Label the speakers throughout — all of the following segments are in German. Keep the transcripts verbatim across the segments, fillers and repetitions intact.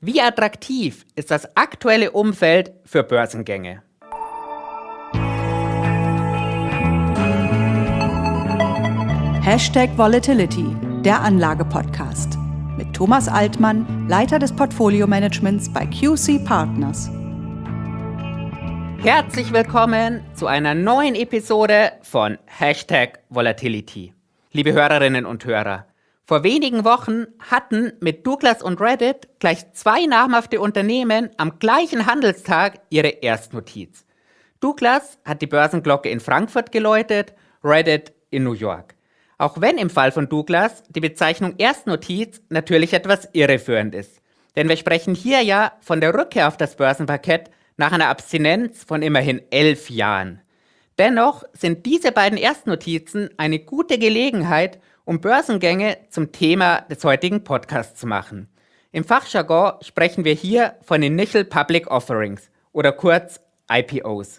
Speaker 1: Wie attraktiv ist das aktuelle Umfeld für Börsengänge?
Speaker 2: Hashtag Volatility, der Anlage-Podcast. Mit Thomas Altmann, Leiter des Portfolio-Managements bei Q C Partners.
Speaker 1: Herzlich willkommen zu einer neuen Episode von Hashtag Volatility. Liebe Hörerinnen und Hörer, vor wenigen Wochen hatten mit Douglas und Reddit gleich zwei namhafte Unternehmen am gleichen Handelstag ihre Erstnotiz. Douglas hat die Börsenglocke in Frankfurt geläutet, Reddit in New York. Auch wenn im Fall von Douglas die Bezeichnung Erstnotiz natürlich etwas irreführend ist. Denn wir sprechen hier ja von der Rückkehr auf das Börsenparkett nach einer Abstinenz von immerhin elf Jahren. Dennoch sind diese beiden Erstnotizen eine gute Gelegenheit, um Börsengänge zum Thema des heutigen Podcasts zu machen. Im Fachjargon sprechen wir hier von Initial Public Offerings oder kurz I P Os.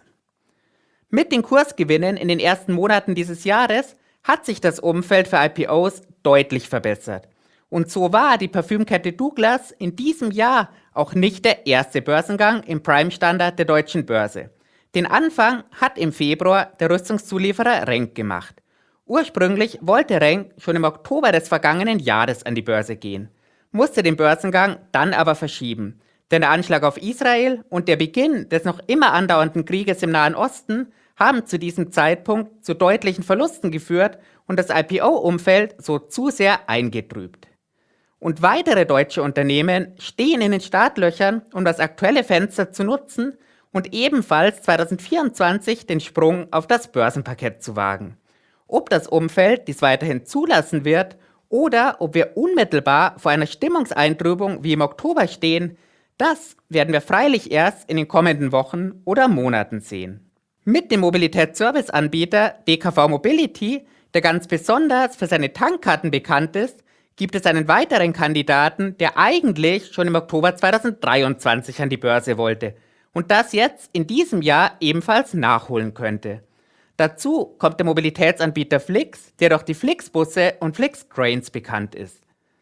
Speaker 1: Mit den Kursgewinnen in den ersten Monaten dieses Jahres hat sich das Umfeld für I P Os deutlich verbessert. Und so war die Parfümkette Douglas in diesem Jahr auch nicht der erste Börsengang im Prime-Standard der deutschen Börse. Den Anfang hat im Februar der Rüstungszulieferer Renk gemacht. Ursprünglich wollte Renk schon im Oktober des vergangenen Jahres an die Börse gehen, musste den Börsengang dann aber verschieben. Denn der Anschlag auf Israel und der Beginn des noch immer andauernden Krieges im Nahen Osten haben zu diesem Zeitpunkt zu deutlichen Verlusten geführt und das I P O-Umfeld so zu sehr eingetrübt. Und weitere deutsche Unternehmen stehen in den Startlöchern, um das aktuelle Fenster zu nutzen und ebenfalls zwanzig vierundzwanzig den Sprung auf das Börsenparkett zu wagen. Ob das Umfeld dies weiterhin zulassen wird oder ob wir unmittelbar vor einer Stimmungseintrübung wie im Oktober stehen, das werden wir freilich erst in den kommenden Wochen oder Monaten sehen. Mit dem Mobilitätsserviceanbieter D K V Mobility, der ganz besonders für seine Tankkarten bekannt ist, gibt es einen weiteren Kandidaten, der eigentlich schon im Oktober zweitausenddreiundzwanzig an die Börse wollte und das jetzt in diesem Jahr ebenfalls nachholen könnte. Dazu kommt der Mobilitätsanbieter Flix, der durch die Flixbusse und Flixtrains bekannt ist.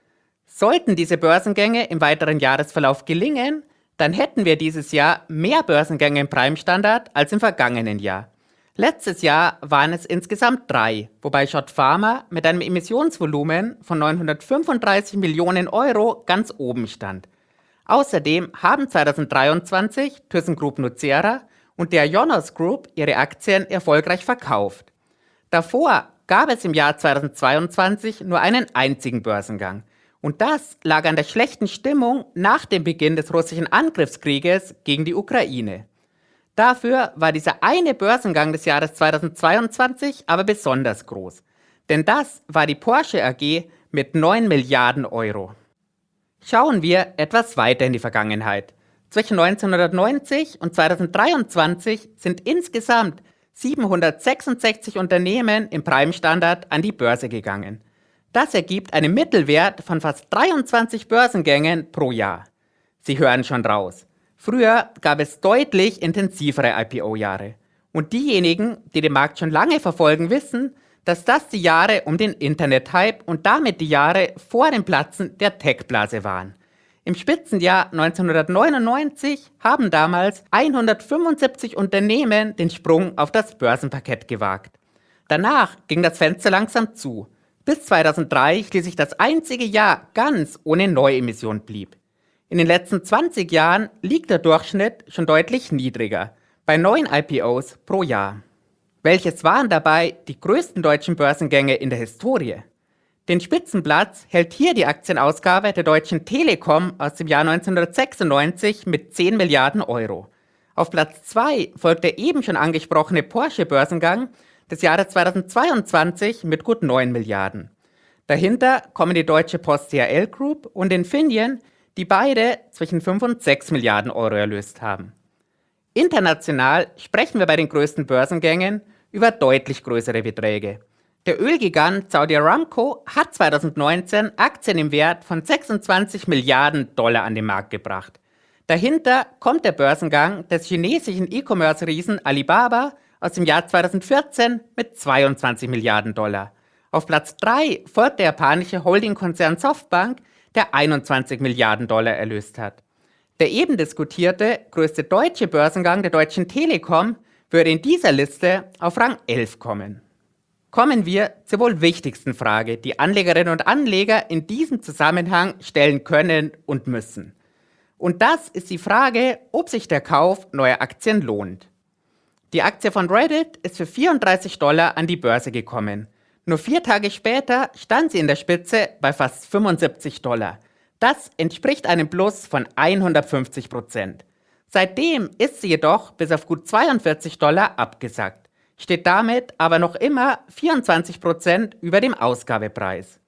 Speaker 1: Sollten diese Börsengänge im weiteren Jahresverlauf gelingen, dann hätten wir dieses Jahr mehr Börsengänge im Prime-Standard als im vergangenen Jahr. Letztes Jahr waren es insgesamt drei, wobei Schott Pharma mit einem Emissionsvolumen von neunhundertfünfunddreißig Millionen Euro ganz oben stand. Außerdem haben zweitausenddreiundzwanzig ThyssenKrupp Nucera und der Ionos Group ihre Aktien erfolgreich verkauft. Davor gab es im Jahr zweitausendzweiundzwanzig nur einen einzigen Börsengang. Und das lag an der schlechten Stimmung nach dem Beginn des russischen Angriffskrieges gegen die Ukraine. Dafür war dieser eine Börsengang des Jahres zweitausendzweiundzwanzig aber besonders groß. Denn das war die Porsche A G mit neun Milliarden Euro. Schauen wir etwas weiter in die Vergangenheit. Zwischen neunzehnhundertneunzig und zweitausenddreiundzwanzig sind insgesamt siebenhundertsechsundsechzig Unternehmen im Prime-Standard an die Börse gegangen. Das ergibt einen Mittelwert von fast dreiundzwanzig Börsengängen pro Jahr. Sie hören schon raus. Früher gab es deutlich intensivere I P O-Jahre. Und diejenigen, die den Markt schon lange verfolgen, wissen, dass das die Jahre um den Internet-Hype und damit die Jahre vor dem Platzen der Tech-Blase waren. Im Spitzenjahr neunzehnhundertneunundneunzig haben damals hundertfünfundsiebzig Unternehmen den Sprung auf das Börsenparkett gewagt. Danach ging das Fenster langsam zu, bis zweitausenddrei schließlich das einzige Jahr ganz ohne Neuemission blieb. In den letzten zwanzig Jahren liegt der Durchschnitt schon deutlich niedriger, bei neun I P Os pro Jahr. Welches waren dabei die größten deutschen Börsengänge in der Historie? Den Spitzenplatz hält hier die Aktienausgabe der Deutschen Telekom aus dem Jahr neunzehnhundertsechsundneunzig mit zehn Milliarden Euro. Auf Platz zwei folgt der eben schon angesprochene Porsche-Börsengang des Jahres zweitausendzweiundzwanzig mit gut neun Milliarden. Dahinter kommen die Deutsche Post D H L Group und Infineon, die beide zwischen fünf und sechs Milliarden Euro erlöst haben. International sprechen wir bei den größten Börsengängen über deutlich größere Beträge. Der Ölgigant Saudi Aramco hat zweitausendneunzehn Aktien im Wert von sechsundzwanzig Milliarden Dollar an den Markt gebracht. Dahinter kommt der Börsengang des chinesischen E-Commerce-Riesen Alibaba aus dem Jahr zweitausendvierzehn mit zweiundzwanzig Milliarden Dollar. Auf Platz drei folgt der japanische Holdingkonzern Softbank, der einundzwanzig Milliarden Dollar erlöst hat. Der eben diskutierte größte deutsche Börsengang der Deutschen Telekom würde in dieser Liste auf Rang elf kommen. Kommen wir zur wohl wichtigsten Frage, die Anlegerinnen und Anleger in diesem Zusammenhang stellen können und müssen. Und das ist die Frage, ob sich der Kauf neuer Aktien lohnt. Die Aktie von Reddit ist für vierunddreißig Dollar an die Börse gekommen. Nur vier Tage später stand sie in der Spitze bei fast fünfundsiebzig Dollar. Das entspricht einem Plus von hundertfünfzig Prozent. Seitdem ist sie jedoch bis auf gut zweiundvierzig Dollar abgesackt, steht damit aber noch immer vierundzwanzig Prozent über dem Ausgabepreis.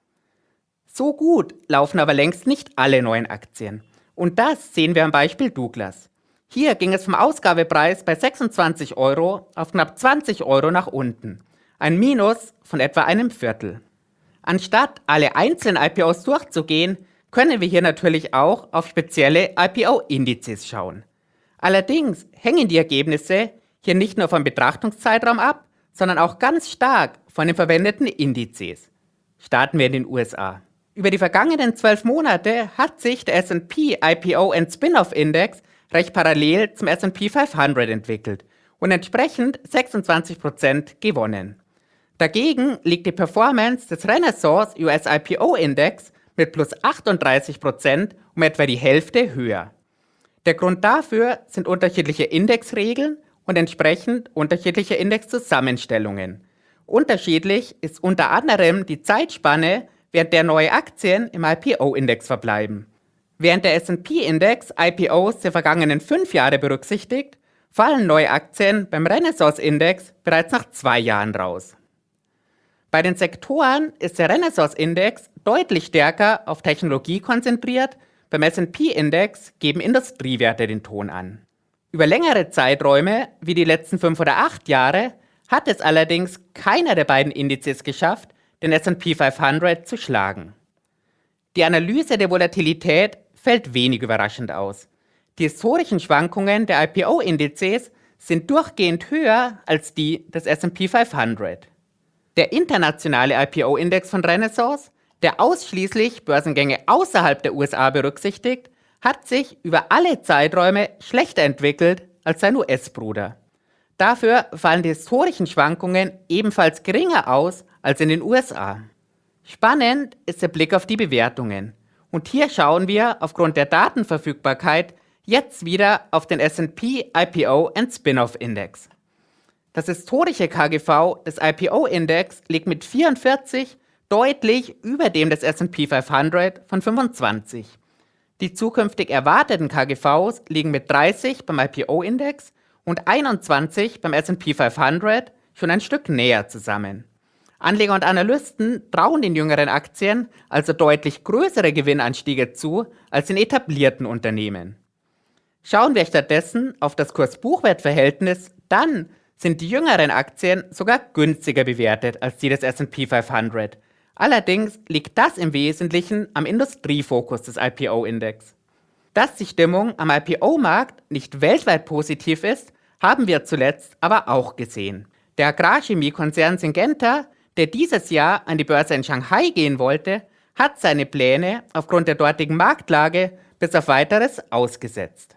Speaker 1: So gut laufen aber längst nicht alle neuen Aktien. Und das sehen wir am Beispiel Douglas. Hier ging es vom Ausgabepreis bei sechsundzwanzig Euro auf knapp zwanzig Euro nach unten. Ein Minus von etwa einem Viertel. Anstatt alle einzelnen I P Os durchzugehen, können wir hier natürlich auch auf spezielle I P O-Indizes schauen. Allerdings hängen die Ergebnisse hier nicht nur vom Betrachtungszeitraum ab, sondern auch ganz stark von den verwendeten Indizes. Starten wir in den U S A. Über die vergangenen zwölf Monate hat sich der S und P I P O and Spin-off Index recht parallel zum S und P fünfhundert entwickelt und entsprechend sechsundzwanzig Prozent gewonnen. Dagegen liegt die Performance des Renaissance U S I P O Index mit plus achtunddreißig Prozent um etwa die Hälfte höher. Der Grund dafür sind unterschiedliche Indexregeln und entsprechend unterschiedliche Indexzusammenstellungen. Unterschiedlich ist unter anderem die Zeitspanne, während der neue Aktien im I P O-Index verbleiben. Während der S und P-Index I P Os der vergangenen fünf Jahre berücksichtigt, fallen neue Aktien beim Renaissance-Index bereits nach zwei Jahren raus. Bei den Sektoren ist der Renaissance-Index deutlich stärker auf Technologie konzentriert, beim S und P-Index geben Industriewerte den Ton an. Über längere Zeiträume, wie die letzten fünf oder acht Jahre, hat es allerdings keiner der beiden Indizes geschafft, den S und P fünfhundert zu schlagen. Die Analyse der Volatilität fällt wenig überraschend aus. Die historischen Schwankungen der I P O-Indizes sind durchgehend höher als die des S und P fünfhundert. Der internationale I P O-Index von Renaissance, der ausschließlich Börsengänge außerhalb der U S A berücksichtigt, hat sich über alle Zeiträume schlechter entwickelt als sein U S-Bruder. Dafür fallen die historischen Schwankungen ebenfalls geringer aus als in den U S A. Spannend ist der Blick auf die Bewertungen. Und hier schauen wir aufgrund der Datenverfügbarkeit jetzt wieder auf den S und P I P O and Spin-off Index. Das historische K G V des I P O-Index liegt mit vierundvierzig deutlich über dem des S und P fünfhundert von fünfundzwanzig. Die zukünftig erwarteten K G Vs liegen mit dreißig beim I P O-Index und einundzwanzig beim S und P fünfhundert schon ein Stück näher zusammen. Anleger und Analysten trauen den jüngeren Aktien also deutlich größere Gewinnanstiege zu als den etablierten Unternehmen. Schauen wir stattdessen auf das Kurs-Buchwert-Verhältnis, dann sind die jüngeren Aktien sogar günstiger bewertet als die des S und P fünfhundert. Allerdings liegt das im Wesentlichen am Industriefokus des I P O-Index. Dass die Stimmung am I P O-Markt nicht weltweit positiv ist, haben wir zuletzt aber auch gesehen. Der Agrarchemiekonzern Syngenta, der dieses Jahr an die Börse in Shanghai gehen wollte, hat seine Pläne aufgrund der dortigen Marktlage bis auf Weiteres ausgesetzt.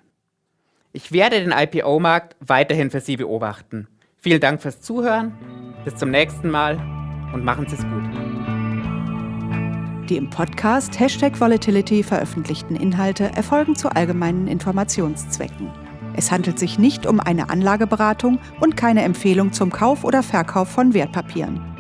Speaker 1: Ich werde den I P O-Markt weiterhin für Sie beobachten. Vielen Dank fürs Zuhören, bis zum nächsten Mal und machen Sie es gut.
Speaker 2: Die im Podcast Hashtag Volatility veröffentlichten Inhalte erfolgen zu allgemeinen Informationszwecken. Es handelt sich nicht um eine Anlageberatung und keine Empfehlung zum Kauf oder Verkauf von Wertpapieren.